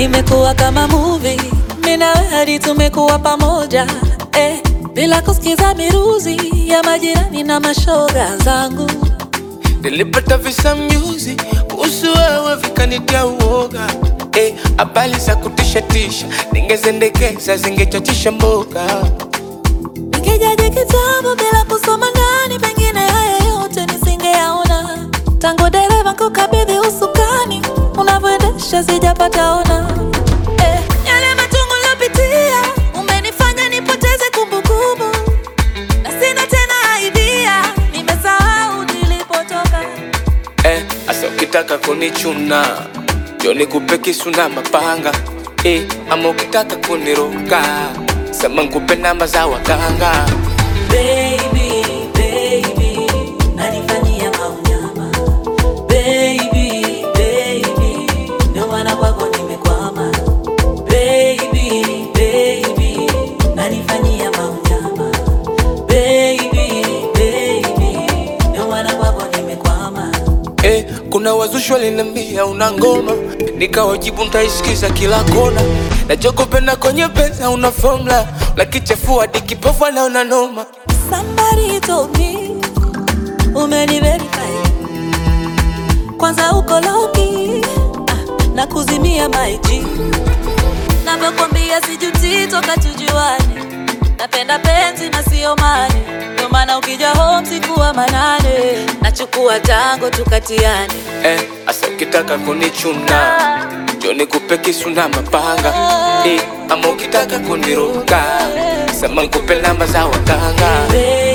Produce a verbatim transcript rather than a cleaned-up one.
imekuwa kama movie, mimi na wewe hadi tumekuwa pamoja, eh, bila kusikiza miruzi ya majirani na mashoga zangu. Nilipata visa mjuzi kuhusu wewe vikanitia uoga, eh, habari za kutisha tisha, ningezendekeza zingechachisha mboga. Ningejaji kitabu bila kusoma ndani, pengine haya yote nisingeyaona. Tangu dereva kukabidhi usukani, unavyoendesha sijapata ona, eh, yale machungu niliyopitia umenifanya nipoteze kumbukumbu, na sina tena idea, nimesahau nilipotoka. Eh, asa ukitaka kunichuna njoo nikupe kisu na mapanga, eh, ama ukitaka kuniroga sema nikupe namba za waganga. Baby, baby, nanifanyia maunyama. Baby, baby, ndio maana kwako nimekwama. Baby, baby, nanifanyia maunyama. Baby, baby, ndio maana kwako nimekwama. Eh, kuna wazushi waliniambia una ngoma, nikawajibu nitaisikiza kila kona. Nachokupenda kwenye pesa una formula, lakichafua hadi kipofu anaona noma. Somebody told me umeni verify, kwanza uko low-key, ah, na kuzimia my G. Navyokwambia sijuti toka tujuane, napenda penzi na sio mane, ndio maana ukija home sikuwa manane, nachukua tango tukatiane. Eh, asa ukitaka kunichuna njoo nikupe kisu na mapanga, eh, ama ukitaka kuniroga sema nikupe namba za waganga.